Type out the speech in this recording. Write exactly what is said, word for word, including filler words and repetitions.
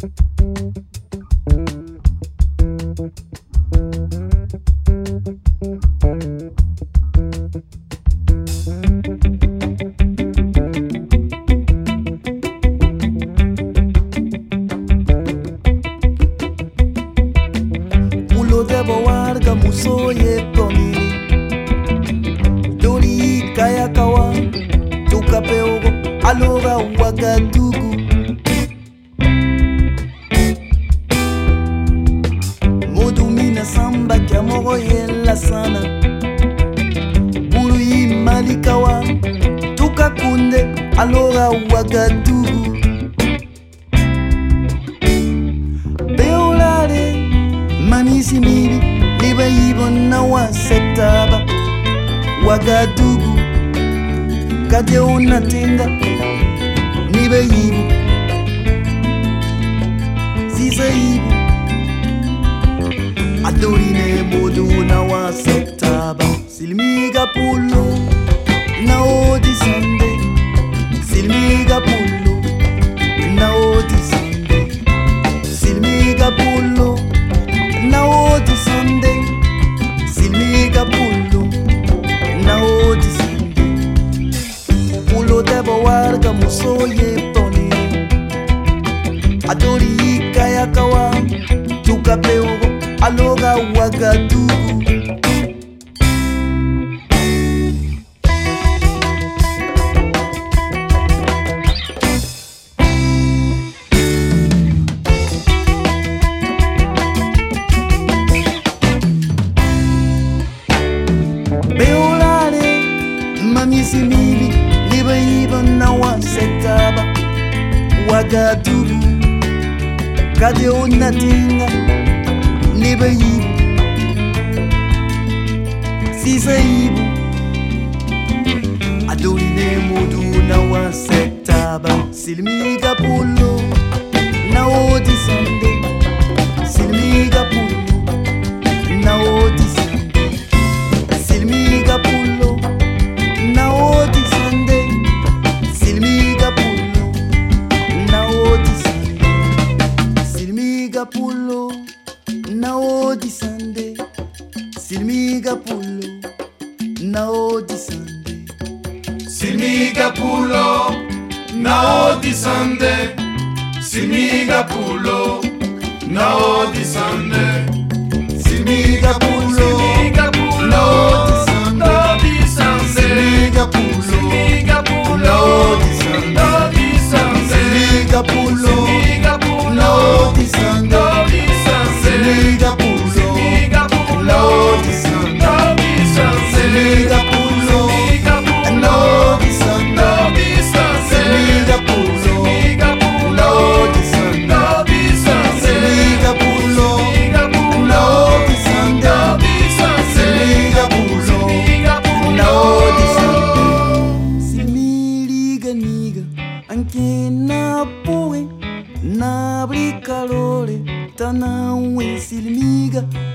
Alora Ouagadougou. Modumina samba kiamoro yela sana. Bului malikawa tukakunde alora Ouagadougou. Beolare manisi mili liba ibon na wa setaba Ouagadougou. Kade unatenga nibe yibu zize yibu adorine modu na wa setaba silmiga pulo na odi sande silmiga pulo na odi sande silmiga pulo na odi sande silmiga pulo na odi sande pulo debo warga musoye toni adori kaya kawa tukapeo aloga Ouagadougou. Beolare mamisi mili liba iba na wa setaba Ouagadougou. Kade unatinga liba yibu sisa yibu adorine modu na wa setaba silmiga pulo na odi sande silmiga pulo na odi sande silmiga pulo na odi sande silmiga pulo na odi sande silmiga pulo na odi sande silmiga pulo na odi sande silmiga pulo na odi sande silmiga pulo na odi sande silmiga pulo na odi sande silmiga pulo silmiga pulo na odi sande silmiga pulo na odi sande silmiga pulo na odi sande silmiga pulo na odi sande silmiga pulo na odi sande silmiga pulo na odi sande silmiga pulo na odi sande silmiga niga anke na poe na brikalore tanawe silmiga